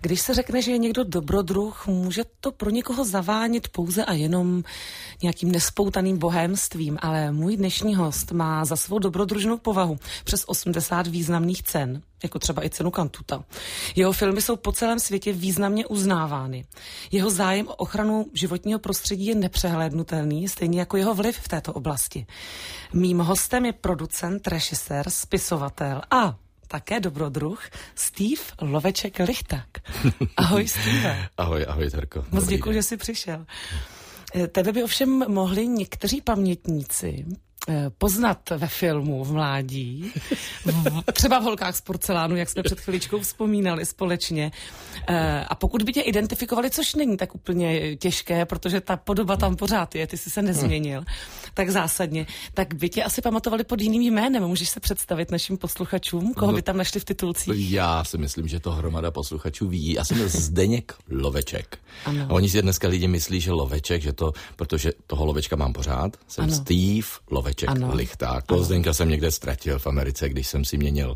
Když se řekne, že je někdo dobrodruh, může to pro někoho zavánit pouze a jenom nějakým nespoutaným bohémstvím, ale můj dnešní host má za svou dobrodružnou povahu přes 80 významných cen, jako třeba i cenu Cantuta. Jeho filmy jsou po celém světě významně uznávány. Jeho zájem o ochranu životního prostředí je nepřehlédnutelný, stejně jako jeho vliv v této oblasti. Mým hostem je producent, režisér, spisovatel a také dobrodruh Steve Loveček-Lichták. Ahoj, Steve. Ahoj, Terko. Moc děkuji, že jsi přišel. Tebe by ovšem mohli někteří pamětníci poznat ve filmu v mládí, třeba v Holkách z porcelánu, jak jsme před chviličkou vzpomínali společně. A pokud by tě identifikovali, což není tak úplně těžké, protože ta podoba tam pořád je, ty jsi se nezměnil tak zásadně, tak by tě asi pamatovali pod jiným jménem. Můžeš se představit našim posluchačům, koho by tam našli v titulcích? Já si myslím, že to hromada posluchačů ví. Já jsem byl Zdeněk Loveček. Ano. A oni si dneska lidi myslí, že Loveček, že to, protože toho Lovečka mám pořád, jsem ano. Steve Loveček-Lichták. Toho Zdenka jsem někde ztratil v Americe, když jsem si měnil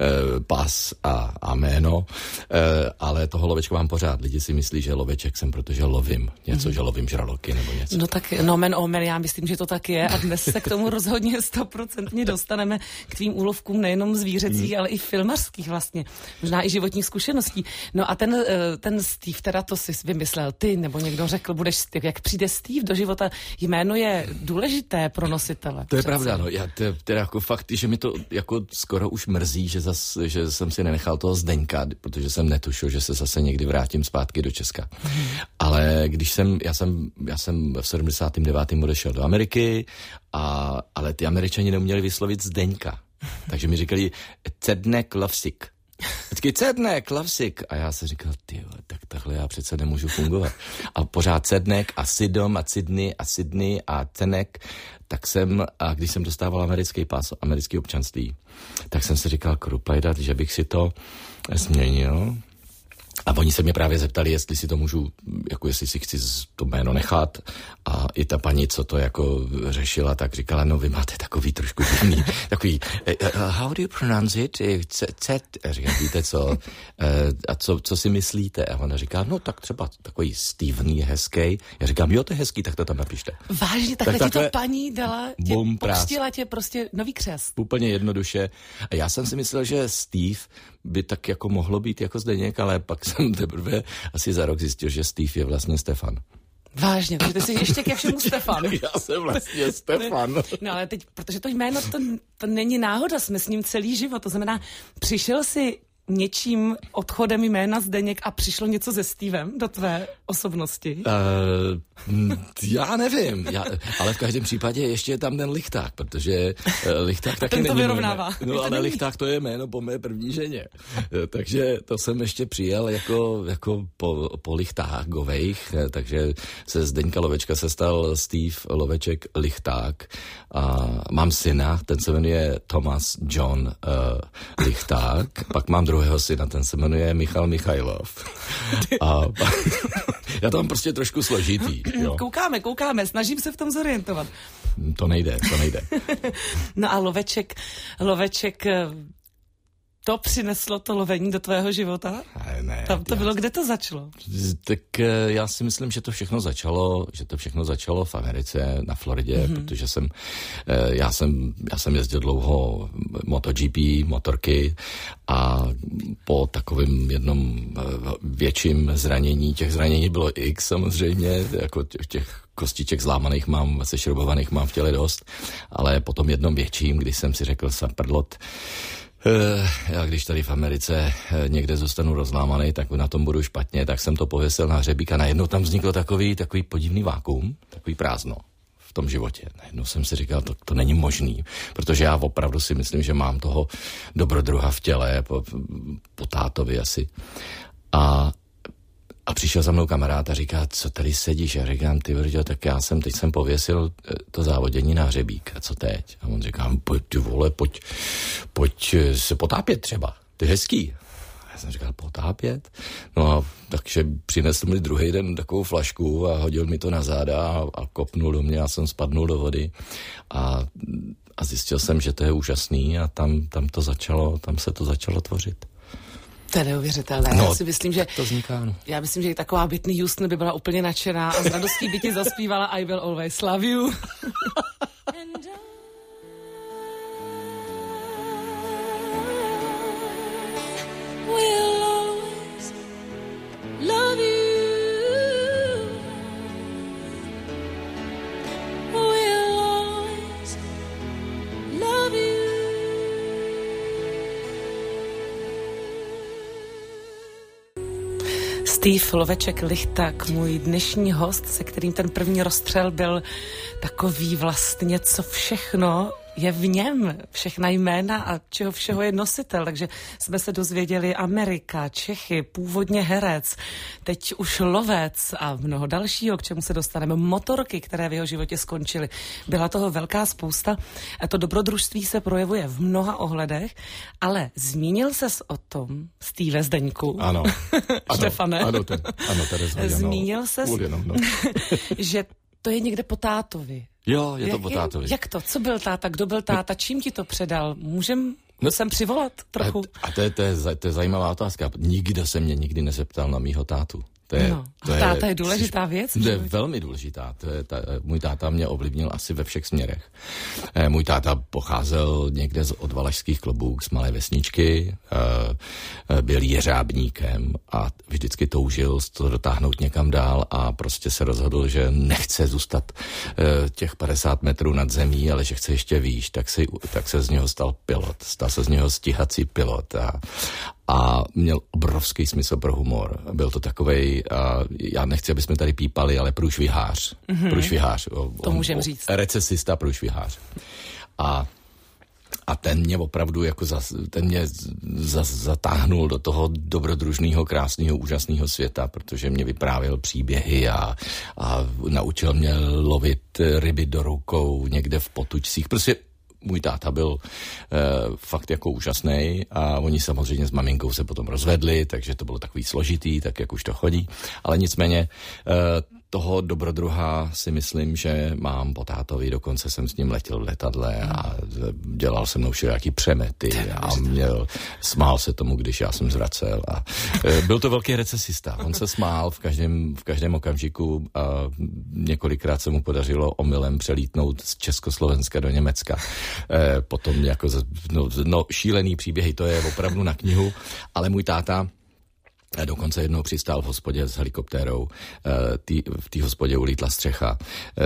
pas a jméno, ale toho Lovečka mám pořád. Lidi si myslí, že Loveček jsem, protože lovím něco, že lovím žraloky nebo něco. No tak nomen omen, já myslím, že to tak je a dnes se k tomu rozhodně 100% dostaneme k tvým úlovkům nejenom zvířecích, ale i filmařských vlastně, možná i životních zkušeností. No a ten Steve, teda to si vymyslel ty, nebo někdo řekl, budeš Steve. Jak přijde Steve do života, jméno je důležité pro nositele. To je pravda, no. Já teda jako fakt, že mi to jako skoro už mrzí, že jsem si nenechal toho Zdeňka, protože jsem netušil, že se zase někdy vrátím zpátky do Česka. Ale když já jsem v 79. odešel do Ameriky, ale ty Američani neuměli vyslovit Zdeňka. Takže mi říkali Cednek Lovsik. Vždycky Cednek Lovsik. A já si říkal, tak takhle já přece nemůžu fungovat. A pořád Cednek a Sidom a Sydney a Cenek. A když jsem dostával americký pas, americké občanství, tak jsem si říkal, krupajdat, že bych si to změnil. A oni se mě právě zeptali, jestli si to můžu, jako jestli si chci to jméno nechat. A i ta paní, co to jako řešila, tak říkala, no vy máte takový trošku divný, takový, how do you pronounce it? A říkám, víte co? A co si myslíte? A ona říká, no tak třeba takový Steven je hezký. Já říkám, jo, to je hezký, tak to tam napište. Vážně, takhle ti to paní dala, pustila tě prostě nový křest. Úplně jednoduše. A já jsem si myslel, že Steve by tak jako mohlo být jako Zdeněk, ale pak jsem teprve asi za rok zjistil, že Steve je vlastně Stefan. Vážně, takže ty jsi ještě ke všemu Stefan. Já jsem vlastně Stefan. No ale teď, protože to jméno, to není náhoda, jsme s ním celý život, to znamená, přišel si něčím odchodem jména Zdeněk a přišlo něco se Stevem do tvé osobnosti? Já nevím, ale v každém případě ještě je tam ten Lichták, protože Lichták taky není to vyrovnává. Jméno. No ale Lichták to je jméno po mé první ženě. Takže to jsem ještě přijel jako po Lichtákovejch, takže se Zdeňka Lovečka se stal Steve Loveček-Lichták. A mám syna, ten se jmenuje Thomas John Lichták, pak mám druhého syna, ten se jmenuje Michal Michajlov. A já to mám prostě trošku složitý. Jo. Koukáme, snažím se v tom zorientovat. To nejde. No a Loveček, to přineslo to lovení do tvého života? Ne. Tam to bylo, kde to začalo? Tak já si myslím, že to všechno začalo v Americe, na Floridě, protože já jsem jezdil dlouho MotoGP, motorky a po takovém jednom větším zranění, těch zranění bylo x samozřejmě, jako těch kostiček zlámaných mám, sešroubovaných mám v těle dost, ale po tom jednom větším, když jsem si řekl saprdlot, já když tady v Americe někde zůstanu rozlámaný, tak na tom budu špatně, tak jsem to pověsil na hřebík a najednou tam vzniklo takový podivný vákuum, takový prázdno v tom životě. Najednou jsem si říkal, to není možný, protože já opravdu si myslím, že mám toho dobrodruha v těle, po tátovi asi. A přišel za mnou kamarád a říká, co tady sedíš? Já říkám, ty brďo, tak teď jsem pověsil to závodění na hřebík. A co teď? A on říká, pojď se potápět třeba. To je hezký. A já jsem říkal, potápět? No a takže přinesl mi druhý den takovou flašku a hodil mi to na záda a kopnul do mě a jsem spadnul do vody. A zjistil jsem, že to je úžasný a tam se to začalo tvořit. To je neuvěřitelné. No, já si myslím, že to vzniká, no. Já myslím, že i taková Whitney Houston by byla úplně nadšená a s radostí by ti zaspívala I Will Always Love You. We'll always love you. We'll always love you. Steve Loveček-Lichták, můj dnešní host, se kterým ten první rozstřel byl takový vlastně, co všechno je v něm, všechna jména a čeho všeho je nositel, takže jsme se dozvěděli Amerika, Čechy, původně herec, teď už lovec a mnoho dalšího, k čemu se dostaneme, motorky, které v jeho životě skončily. Byla toho velká spousta a to dobrodružství se projevuje v mnoha ohledech, ale zmínil ses o tom, Steve Zdeňku. Ano. Štefane. Ano, Terezo. Zmínil ses, že to je někde po tátovi. Jo, je to po tátovi. Jak to? Co byl táta? Kdo byl táta? Čím ti to předal? Můžem sem přivolat trochu? A to je zajímavá otázka. Nikdo se mě nikdy nezeptal na mýho tátu. Táta je důležitá věc? To je velmi důležitá. Můj táta mě ovlivnil asi ve všech směrech. Můj táta pocházel někde od Valašských Klobouk z malé vesničky, byl jeřábníkem a vždycky toužil to dotáhnout někam dál a prostě se rozhodl, že nechce zůstat těch 50 metrů nad zemí, ale že chce ještě výš, tak se z něho stal pilot. Stal se z něho stíhací pilot a měl obrovský smysl pro humor. Byl to takovej, já nechci, aby jsme tady pípali, ale průšvihář. Mm-hmm. Průšvihář. To můžeme říct. Recesista, průšvihář. A ten mě opravdu zatáhnul do toho dobrodružného, krásného, úžasného světa, protože mě vyprávěl příběhy a naučil mě lovit ryby do rukou někde v potučcích. Prostě můj táta byl fakt jako úžasný a oni samozřejmě s maminkou se potom rozvedli, takže to bylo takový složitý, tak jak už to chodí. Ale nicméně toho dobrodruha si myslím, že mám po tátovi, dokonce jsem s ním letěl v letadle a dělal se mnou všelijaký přemety a smál se tomu, když já jsem zvracel. A byl to velký recesista. On se smál v každém okamžiku a několikrát se mu podařilo omylem přelítnout z Československa do Německa. Potom jako šílený příběhy, to je opravdu na knihu, ale můj táta dokonce jednou přistál v hospodě s helikoptérou, v té hospodě ulítla střecha.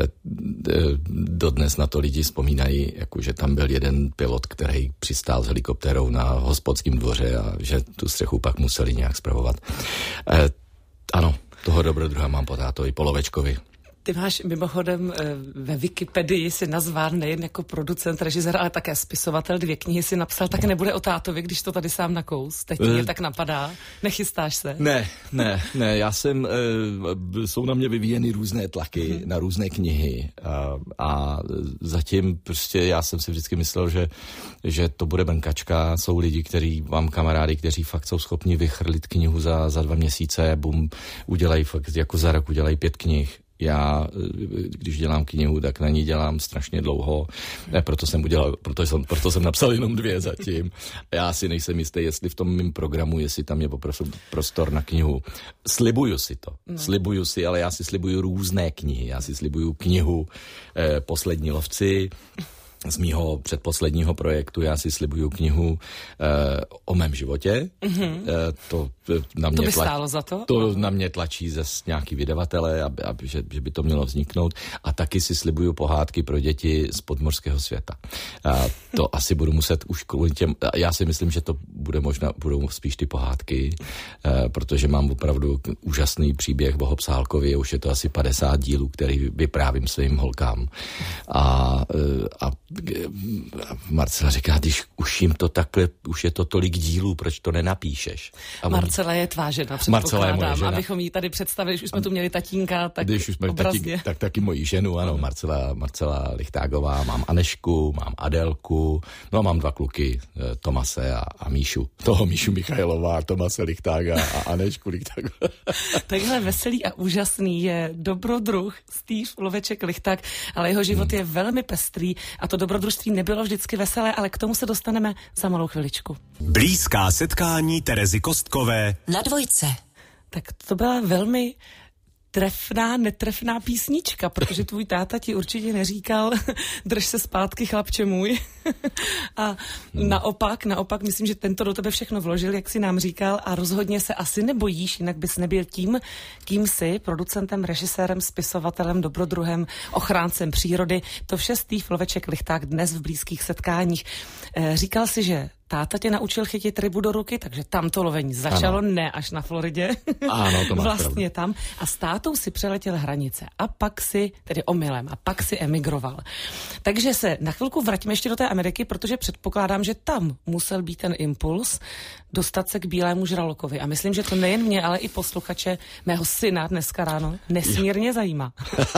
Dodnes na to lidi vzpomínají, jako, že tam byl jeden pilot, který přistál s helikoptérou na hospodském dvoře a že tu střechu pak museli nějak spravovat. Ano, toho dobrodruha mám po tátovi, po Lovečkovi. Ty máš mimochodem ve Wikipedii si nazván nejen jako producent, režisér, ale také spisovatel. 2 knihy si napsal, tak nebude o tátovi, když to tady sám nakous. Teď mě tak napadá. Nechystáš se? Ne, já jsem, jsou na mě vyvíjeny různé tlaky na různé knihy a zatím prostě já jsem si vždycky myslel, že to bude brnkačka. Jsou lidi, mám kamarády, kteří fakt jsou schopni vychrlit knihu za 2 měsíce, udělají fakt jako za rok, udělají 5 knih. Já, když dělám knihu, tak na ní dělám strašně dlouho. Proto jsem napsal jenom 2 zatím. Já si nejsem jistý, jestli v tom mým programu, jestli tam je prostor na knihu. Slibuju si to. Slibuju si, ale já si slibuju různé knihy. Já si slibuju knihu Poslední lovci, z mýho předposledního projektu já si slibuju knihu o mém životě. Mm-hmm. To by stálo za to? To na mě tlačí ze nějaký vydavatele, že by to mělo vzniknout. A taky si slibuju pohádky pro děti z podmořského světa. To asi budu muset už kvůli těm... Já si myslím, že to budou spíš ty pohádky, protože mám opravdu úžasný příběh o Hobsálkovi. Už je to asi 50 dílů, který vyprávím svým holkám. A Marcela říká, když už jim to takhle, už je to tolik dílů, proč to nenapíšeš? Marcela je tvá žena, předpokládám, abychom jí tady představili, když už jsme tu měli tatínka, tak když už jsme tak taky moji ženu, ano, Marcela Lichtágová, mám Anešku, mám Adélku, no a mám 2 kluky, Tomase a Míšu. Toho Míšu Michajlová, Tomase Lichtága a Anešku Lichtágová. Takhle veselý a úžasný je dobrodruh Steve Loveček-Lichták, ale jeho život je velmi pestrý a to dobrodružství nebylo vždycky veselé, ale k tomu se dostaneme za malou chviličku. Blízká setkání Terezy Kostkové Na dvojce. Tak to byla velmi trefná, netrefná písnička, protože tvůj táta ti určitě neříkal drž se zpátky, chlapče můj. A naopak, myslím, že tento do tebe všechno vložil, jak si nám říkal, a rozhodně se asi nebojíš, jinak bys nebyl tím, kým jsi, producentem, režisérem, spisovatelem, dobrodruhem, ochráncem přírody. To vše Steve Loveček-Lichták dnes v blízkých setkáních. Říkal si, že táta tě naučil chytit rybu do ruky, takže tam to lovení začalo, ano. Ne až na Floridě. Ano, to máš vlastně pravdu. tam. A s tátou si přeletěl hranice a pak si, tedy omylem, a pak si emigroval. Takže se na chvilku vraťme ještě do té Ameriky, protože předpokládám, že tam musel být ten impuls dostat se k bílému žralokovi. A myslím, že to nejen mě, ale i posluchače mého syna dneska ráno nesmírně zajímá.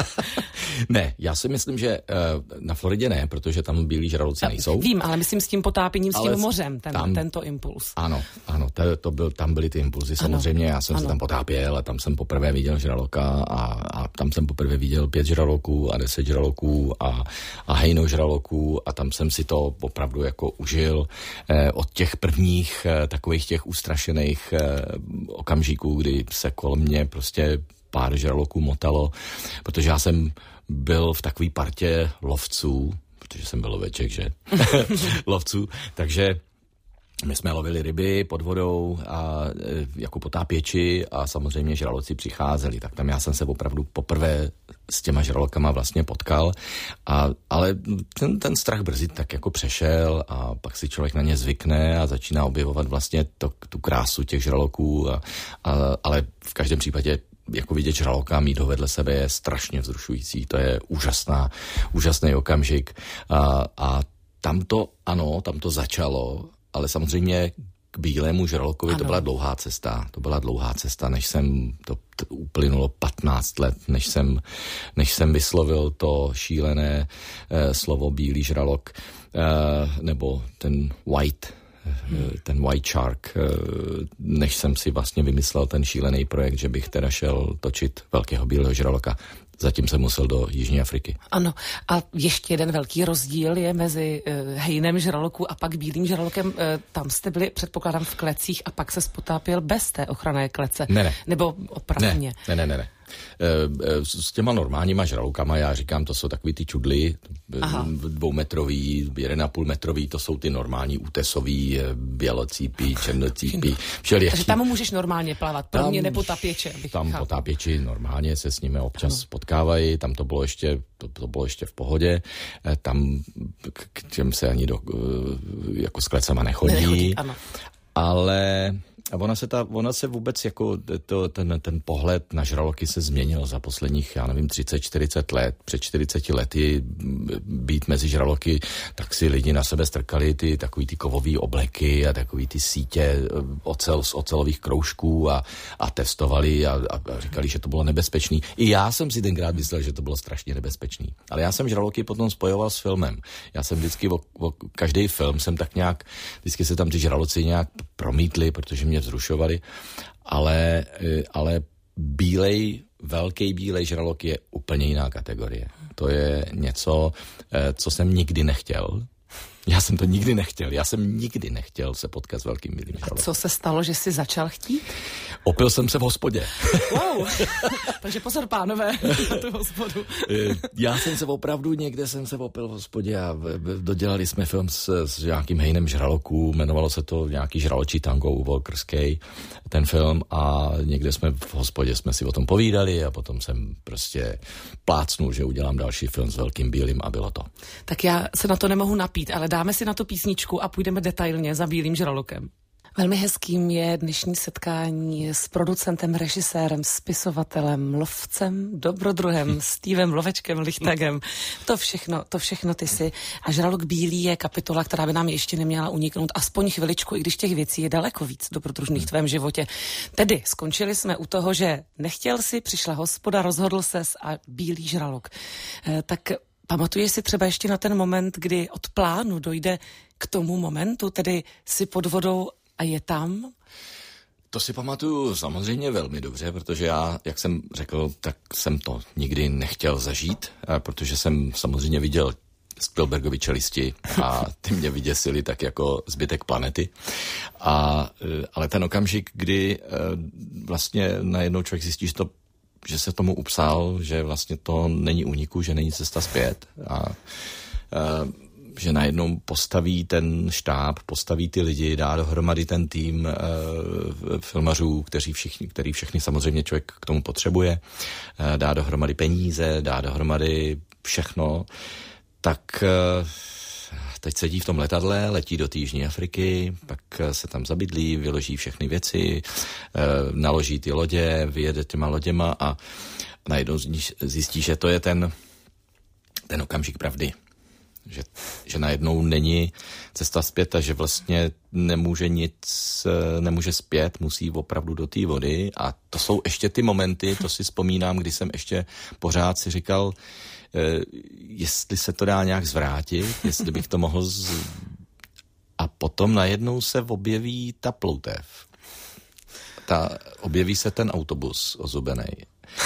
Ne, já si myslím, že na Floridě ne, protože tam bílí žraloci nejsou. Vím, ale myslím s tím potápěním, s tím mořem, tam, tento impuls. Ano, tam byly ty impulzy. Samozřejmě já jsem se tam potápěl a tam jsem poprvé viděl žraloka a tam jsem poprvé viděl 5 žraloků a 10 žraloků a hejno žraloků a tam jsem si to opravdu jako užil od těch prvních takových těch ustrašených okamžiků, kdy se kolem mě prostě pár žraloků motalo, protože já jsem byl v takové partě lovců, protože jsem byl loveček, že? Lovců, takže my jsme lovili ryby pod vodou a jako potápěči a samozřejmě žraloci přicházeli, tak tam já jsem se opravdu poprvé s těma žralokama vlastně potkal, ale ten strach brzy tak jako přešel a pak si člověk na ně zvykne a začíná objevovat vlastně tu krásu těch žraloků, ale v každém případě jako vidět žraloka, mít ho vedle sebe je strašně vzrušující, to je úžasný okamžik a tam to začalo, ale samozřejmě k bílému žralokovi to byla dlouhá cesta, než jsem, to uplynulo 15 let, než jsem vyslovil to šílené slovo bílý žralok, nebo ten White Shark, než jsem si vlastně vymyslel ten šílený projekt, že bych teda šel točit velkého bílého žraloka. Zatím jsem musel do Jižní Afriky. Ano, a ještě jeden velký rozdíl je mezi hejnem žraloku a pak bílým žralokem. Tam jste byli, předpokládám, v klecích a pak se spotápěl bez té ochranné klece. Ne. Nebo opravně. Ne. S těma normálníma žralokama, já říkám, to jsou takový ty čudly, 2metrový, 1,5 metrový, to jsou ty normální útesový, bělocípí, černocípí, všelijaký. Takže tam můžeš normálně plavat, pro mě nepotápěče. Tam potápěči normálně se s nimi občas potkávají, tam to bylo ještě v pohodě, tam k těm se ani jako s klecama nechodí. Ano. Ale ona se vůbec jako ten pohled na žraloky se změnil za posledních, 30-40 let. Před 40 lety být mezi žraloky, tak si lidi na sebe strkali takový ty kovový obleky a takový ty sítě z ocelových kroužků a testovali a říkali, že to bylo nebezpečný. I já jsem si tenkrát myslel, že to bylo strašně nebezpečný. Ale já jsem žraloky potom spojoval s filmem. Já jsem vždycky každý film jsem tak nějak, vždycky se tam ty žraloci nějak promítli, protože mě vzrušovali, ale velký bílej žralok je úplně jiná kategorie. To je něco, co jsem nikdy nechtěl. Já jsem to nikdy nechtěl. Já jsem nikdy nechtěl se potkat s velkým bílým žralokem. A co se stalo, že jsi začal chtít? Opil jsem se v hospodě. Wow, takže pozor, pánové, na tu hospodu. Já jsem se opravdu, někde jsem se opil v hospodě a dodělali jsme film s nějakým hejnem žraloků, jmenovalo se to nějaký žraločí tango u Walkerskej, ten film, a někde jsme v hospodě jsme si o tom povídali a potom jsem prostě plácnul, že udělám další film s velkým bílým a bylo to. Tak já se na to nemohu napít, ale dáme si na to písničku a půjdeme detailně za bílým žralokem. Velmi hezkým je dnešní setkání s producentem, režisérem, spisovatelem, lovcem, dobrodruhem, Stevem Lovečkem-Lichtákem. To všechno ty si. A Žralok bílý je kapitola, která by nám ještě neměla uniknout aspoň chviličku, i když těch věcí je daleko víc dobrodružných v tvém životě. Tedy skončili jsme u toho, že nechtěl si, přišla hospoda, rozhodl ses a bílý žralok. Tak pamatuješ si třeba ještě na ten moment, kdy od plánu dojde k tomu momentu, tedy si pod vodou a je tam? To si pamatuju samozřejmě velmi dobře, protože já, jak jsem řekl, tak jsem to nikdy nechtěl zažít, protože jsem samozřejmě viděl Spielbergovy čelisti a ty mě vyděsili tak jako zbytek planety. Ale ten okamžik, kdy vlastně najednou člověk zjistí, že se tomu upsal, že vlastně to není úniku, že není cesta zpět a že najednou postaví ten štáb, postaví ty lidi, dá dohromady ten tým filmařů, který všechny samozřejmě člověk k tomu potřebuje, dá dohromady peníze, dá dohromady všechno, tak teď sedí v tom letadle, letí do té Jižní Afriky, pak se tam zabydlí, vyloží všechny věci, naloží ty lodě, vyjede těma loděma a najednou zjistí, že to je ten okamžik pravdy. Že najednou není cesta zpět a že vlastně nemůže zpět, musí opravdu do té vody a to jsou ještě ty momenty, to si vzpomínám, kdy jsem ještě pořád si říkal, jestli se to dá nějak zvrátit, jestli bych to mohl a potom najednou se objeví ta ploutev. Objeví se ten autobus ozubenej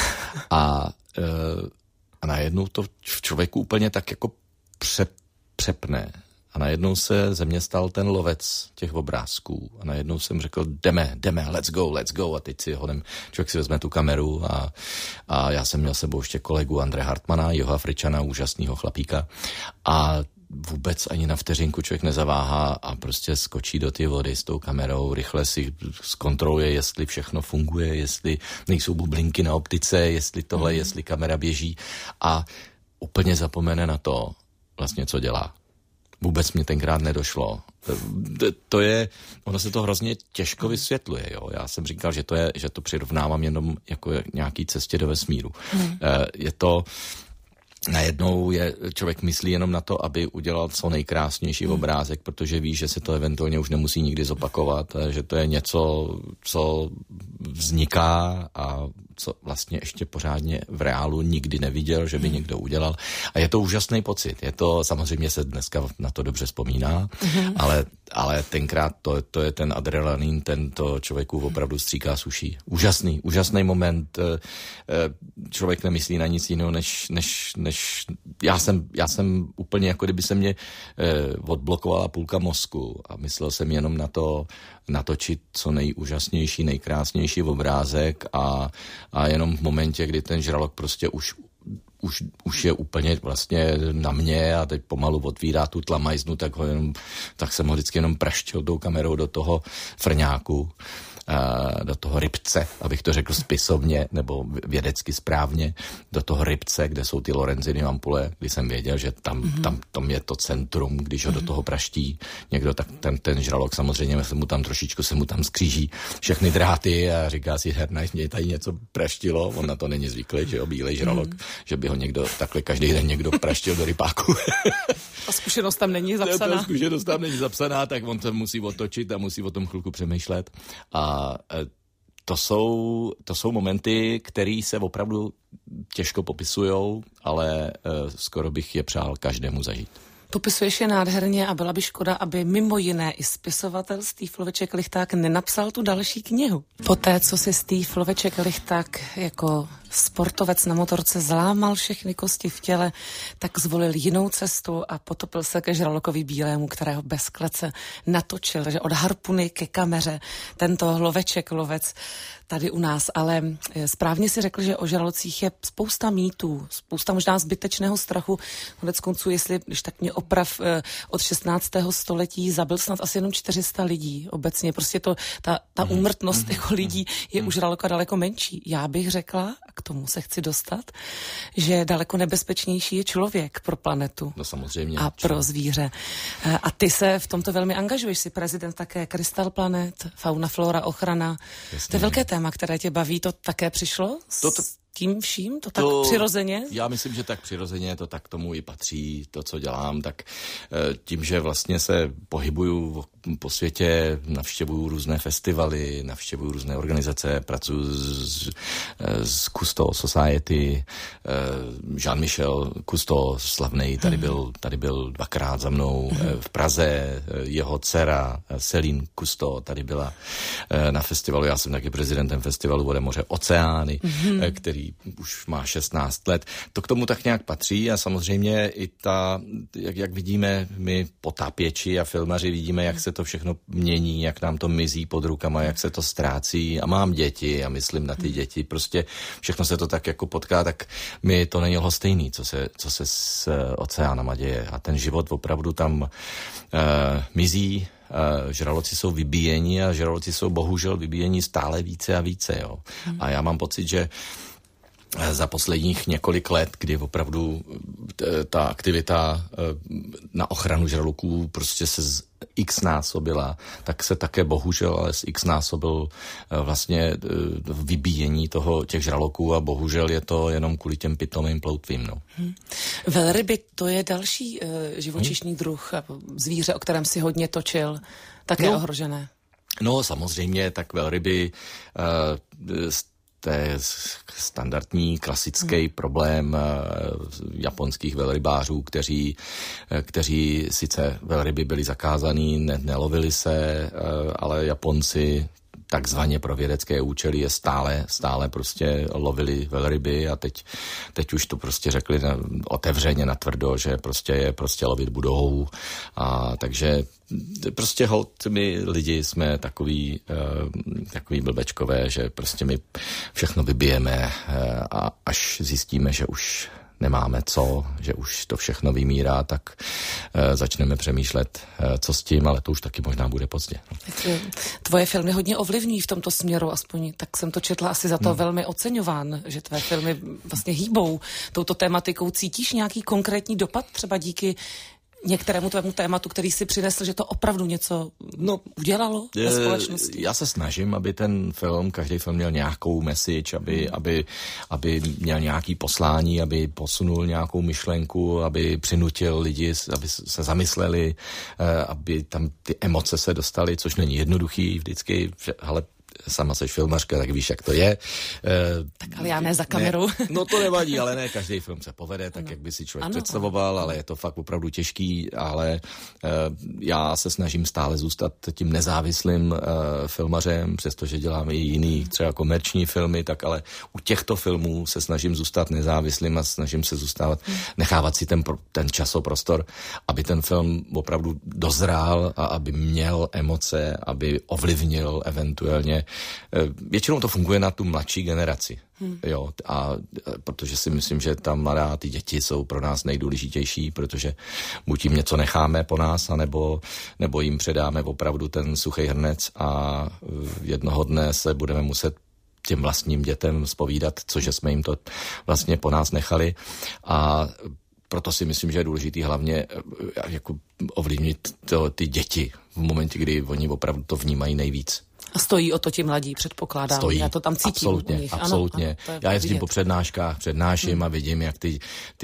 a najednou to v člověku úplně tak jako přepne. A najednou se ze mě stal ten lovec těch obrázků. A najednou jsem řekl, jdeme, let's go. A teď si hodem, člověk si vezme tu kameru a já jsem měl sebou ještě kolegu Andre Hartmana, Jihoafričana, úžasného chlapíka. A vůbec ani na vteřinku člověk nezaváhá a prostě skočí do ty vody s tou kamerou, rychle si zkontroluje, jestli všechno funguje, jestli nejsou bublinky na optice, jestli tohle, jestli kamera běží a úplně zapomene na to, vlastně co dělá. Vůbec mě tenkrát nedošlo. Ono se to hrozně těžko vysvětluje, jo. Já jsem říkal, že to přirovnávám jenom jako nějaký cestě do vesmíru. Je to, najednou člověk myslí jenom na to, aby udělal co nejkrásnější obrázek, protože ví, že se to eventuálně už nemusí nikdy zopakovat, že to je něco, co vzniká a co vlastně ještě pořádně v reálu nikdy neviděl, že by někdo udělal. A je to úžasný pocit. Je to, samozřejmě se dneska na to dobře vzpomíná, ale tenkrát to je ten adrenalin, ten to člověku opravdu stříká z uší. Úžasný moment. Člověk nemyslí na nic jiného, než já jsem úplně, jako kdyby se mě odblokovala půlka mozku a myslel jsem jenom na to, natočit co nejúžasnější, nejkrásnější obrázek a jenom v momentě, kdy ten žralok prostě už je úplně vlastně na mě a teď pomalu otvírá tu tlamajznu, tak jsem ho vždycky jenom praštil tou kamerou do toho frňáku, do toho rybce, abych to řekl spisovně nebo vědecky správně, do toho rybce, kde jsou ty Lorenziny ampule, kdy jsem věděl, že tam je to centrum, když ho do toho praští někdo, tak ten žralok samozřejmě se mu tam skříží všechny dráty a říká si, hernaj, mě tady něco praštilo, on na to není zvyklý, že jo, bílej žralok, že by ho někdo takhle každý den někdo praštil do rybáku. A zkušenost tam není zapsaná. Zkušenost tam není zapsaná, tak on se musí otočit a musí o tom chvilku přemýšlet. A to jsou momenty, které se opravdu těžko popisujou, ale skoro bych je přál každému zažít. Popisuješ je nádherně a byla by škoda, aby mimo jiné i spisovatel Steve Loveček-Lichták nenapsal tu další knihu. Poté, co si Steve Loveček-Lichták jako sportovec na motorce zlámal všechny kosti v těle, tak zvolil jinou cestu a potopil se ke žralokovi bílému, kterého bez klece natočil, že od harpuny ke kameře tento lovec tady u nás. Ale správně si řekl, že o žralocích je spousta mýtů, spousta možná zbytečného strachu. Konec konců, když tak mě oprav, od 16. století zabil snad asi jenom 400 lidí obecně. Prostě ta úmrtnost jako lidí je u žraloka daleko menší. Já bych řekla, a k tomu se chci dostat, že daleko nebezpečnější je člověk pro planetu. No samozřejmě. A pro zvíře. A ty se v tomto velmi angažuješ, jsi prezident také Crystal Planet, fauna, flora, ochrana. Jasně. To je velké téma, které tě baví, to také přišlo tím vším? To tak přirozeně? Já myslím, že tak přirozeně to tak tomu i patří, to, co dělám, tak tím, že vlastně se pohybuju po světě, navštěvuju různé festivaly, navštěvuju různé organizace, pracuji s Cousteau Society, Jean-Michel Cousteau, slavnej, tady byl dvakrát za mnou v Praze, jeho dcera Céline Cousteau tady byla na festivalu, já jsem taky prezidentem festivalu Vode, moře, oceány, který který už má 16 let. To k tomu tak nějak patří a samozřejmě i jak vidíme my potápěči a filmaři, vidíme, jak se to všechno mění, jak nám to mizí pod rukama, jak se to ztrácí a mám děti a myslím na ty děti. Prostě všechno se to tak jako potká, tak mi to není lhostejný, co se s oceánama děje. A ten život opravdu tam mizí. Žraloci jsou vybíjeni a žraloci jsou bohužel vybíjeni stále více a více. Jo. A já mám pocit, že za posledních několik let, kdy opravdu ta aktivita na ochranu žraloků prostě se x-násobila, tak se také bohužel ale x-násobil vlastně vybíjení těch žraloků a bohužel je to jenom kvůli těm pitomým ploutvím. No. Velryby, to je další živočišný druh, zvíře, o kterém si hodně točil, také ohrožené. No, samozřejmě, tak velryby to je standardní, klasický problém japonských velrybářů, kteří sice velryby byly zakázaný, nelovili se, ale Japonci takzvaně pro vědecké účely je stále prostě lovili velryby a teď už to prostě řekli otevřeně natvrdo, že je lovit budou. A takže prostě my lidi jsme takový blbečkové, že prostě my všechno vybijeme a až zjistíme, že už nemáme že už to všechno vymírá, tak začneme přemýšlet, co s tím, ale to už taky možná bude pozdě. Tvoje filmy hodně ovlivňují v tomto směru, aspoň tak jsem to četla, asi za to velmi oceňován, že tvé filmy vlastně hýbou touto tématikou. Cítíš nějaký konkrétní dopad třeba díky některému tvému tématu, který si přinesl, že to opravdu něco udělalo ve společnosti? Já se snažím, aby každý film měl nějakou message, aby měl nějaký poslání, aby posunul nějakou myšlenku, aby přinutil lidi, aby se zamysleli, aby tam ty emoce se dostaly, což není jednoduchý vždycky, ale sama seš filmařka, tak víš, jak to je. Tak ale já ne za kamerou. No to nevadí, ale ne každý film se povede, tak jak by si člověk představoval, ale je to fakt opravdu těžký, ale já se snažím stále zůstat tím nezávislým filmařem, přestože dělám i jiný třeba komerční filmy, tak ale u těchto filmů se snažím zůstat nezávislým a snažím se nechávat si ten časoprostor, aby ten film opravdu dozrál a aby měl emoce, aby ovlivnil eventuálně. Většinou to funguje na tu mladší generaci. Jo, a protože si myslím, že ta mladá, ty děti jsou pro nás nejdůležitější, protože buď jim něco necháme po nás, nebo jim předáme opravdu ten suchý hrnec a jednoho dne se budeme muset těm vlastním dětem zpovídat, cože jsme jim to vlastně po nás nechali. A proto si myslím, že je důležitý hlavně jako ovlivnit ty děti v momentě, kdy oni opravdu to vnímají nejvíc. A stojí o to ti mladí, předpokládám. Stojí. Já to tam cítím u nich. Absolutně. Ano, já jezdím po přednáškách, přednáším a vidím, jak ty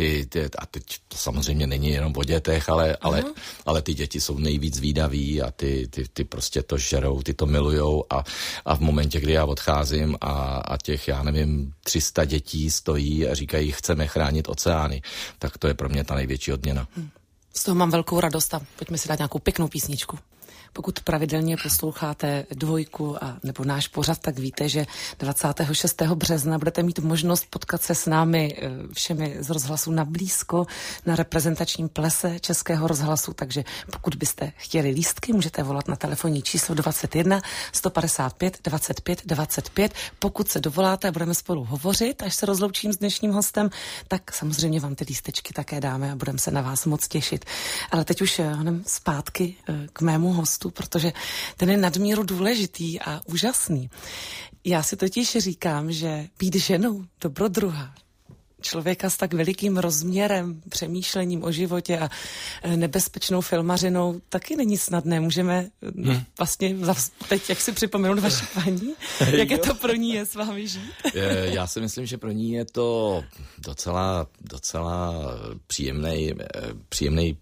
a teď to samozřejmě není jenom o dětech, ale ty děti jsou nejvíc zvídaví a ty prostě to žerou, ty to milujou a v momentě, kdy já odcházím a těch, 300 dětí stojí a říkají, chceme chránit oceány, tak to je pro mě ta největší odměna. Z toho mám velkou radost a pojďme si dát nějakou pěknou písničku. Pokud pravidelně posloucháte Dvojku nebo náš pořad, tak víte, že 26. března budete mít možnost potkat se s námi všemi z rozhlasu na blízko na reprezentačním plese Českého rozhlasu, takže pokud byste chtěli lístky, můžete volat na telefonní číslo 21 155 25 25. Pokud se dovoláte a budeme spolu hovořit, až se rozloučím s dnešním hostem, tak samozřejmě vám ty lístečky také dáme a budeme se na vás moc těšit. Ale teď už honem zpátky k mému hostu, protože ten je nadmíru důležitý a úžasný. Já si totiž říkám, že být ženou dobrodruha, člověka s tak velikým rozměrem, přemýšlením o životě a nebezpečnou filmařinou taky není snadné. Můžeme vlastně teď, jak si připomenout vaši paní, jaké to pro ní je s vámi žít? Já si myslím, že pro ní je to docela příjemný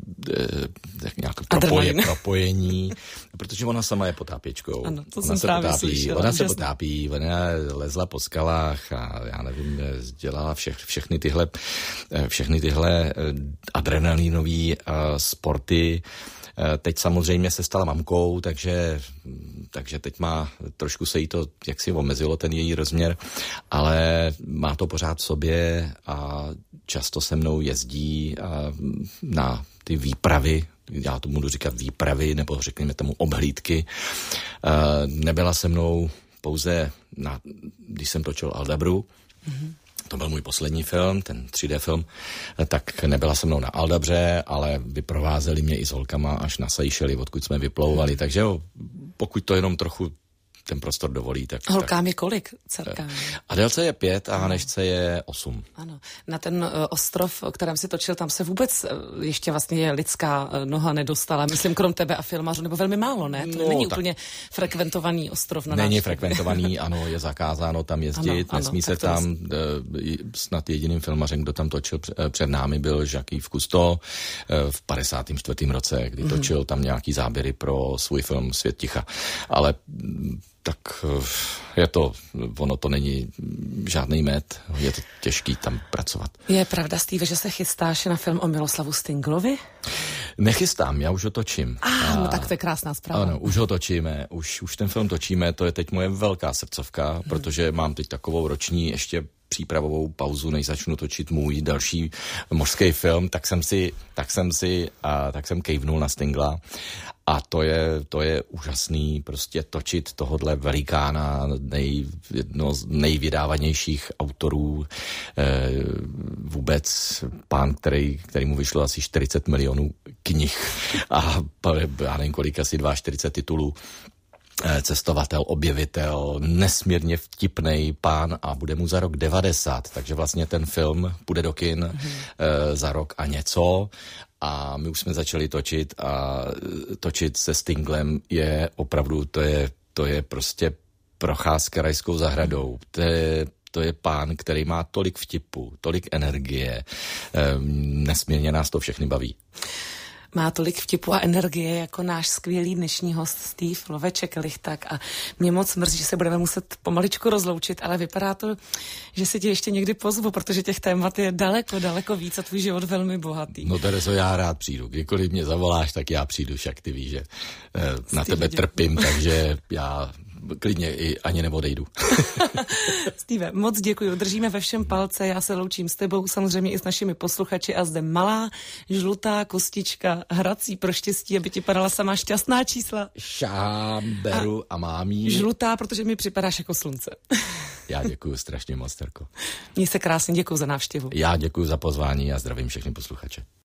nějaké propojení, protože ona sama je potápěčkou. Ano, to ona jsem právě slyšela. Ona se potápí, ona lezla po skalách a já nevím, dělala všechny tyhle adrenalinové sporty Teď samozřejmě se stala mamkou, takže teď trošku se jí to jaksi omezilo, ten její rozměr, ale má to pořád v sobě a často se mnou jezdí na ty výpravy, já tomu budu říkat výpravy, nebo řekněme tomu obhlídky. Nebyla se mnou pouze, když jsem točil Aldabru, to byl můj poslední film, ten 3D film, tak nebyla se mnou na Aldabře, ale vyprovázeli mě i s holkama až na Seychely, odkud jsme vyplouvali, takže jo, pokud to jenom trochu ten prostor dovolí, tak... Holkám je kolik dcerkám? Adélce je 5 a Hanešce je 8. Ano. Na ten ostrov, o kterém si točil, tam se vůbec ještě vlastně lidská noha nedostala. Myslím, krom tebe a filmařů, nebo velmi málo, ne? To není úplně frekventovaný ostrov na návštěvu. Není frekventovaný, ano, je zakázáno tam jezdit, nesmí se tam, snad jediným filmařem, kdo tam točil před námi, byl Jacques Cousteau v 54. roce, kdy točil tam nějaký záběry pro svůj film Svět ticha. Ale tak je to, ono to není žádný med, je to těžký tam pracovat. Je pravda, Steve, že se chystáš na film o Miloslavu Stinglovi? Nechystám, já už ho točím. No tak to je krásná zpráva. Ano, už ho točíme, už ten film točíme, to je teď moje velká srdcovka, protože mám teď takovou roční ještě přípravovou pauzu, než začnu točit můj další mořský film, tak jsem kejvnul na Stingla a to je úžasný prostě točit tohodle velikána, jedno z nejvydávanějších autorů vůbec, pán, kterýmu vyšlo asi 40 milionů knih a já nevím kolik, asi 42 titulů. Cestovatel, objevitel, nesmírně vtipnej pán a bude mu za rok 90, takže vlastně ten film půjde do kin za rok a něco a my už jsme začali točit a točit se Stinglem je opravdu, to je prostě procházka rajskou zahradou. To je pán, který má tolik vtipu, tolik energie, nesmírně nás to všechny baví. Má tolik vtipu a energie jako náš skvělý dnešní host Steve Loveček-Lichták a mě moc mrzí, že se budeme muset pomaličku rozloučit, ale vypadá to, že si tě ještě někdy pozvu, protože těch témat je daleko víc a tvůj život velmi bohatý. No Terezo, já rád přijdu. Kdykoliv mě zavoláš, tak já přijdu, však ty víš, že na tebe trpím, takže já klidně i ani neodejdu. Steve, moc děkuji, držíme ve všem palce, já se loučím s tebou, samozřejmě i s našimi posluchači a zde malá žlutá kostička hrací pro štěstí, aby ti padala sama šťastná čísla. Beru a mám jí. Žlutá, protože mi připadáš jako slunce. Já děkuji strašně moc, Terko. Měj se krásně, děkuji za návštěvu. Já děkuji za pozvání a zdravím všechny posluchače.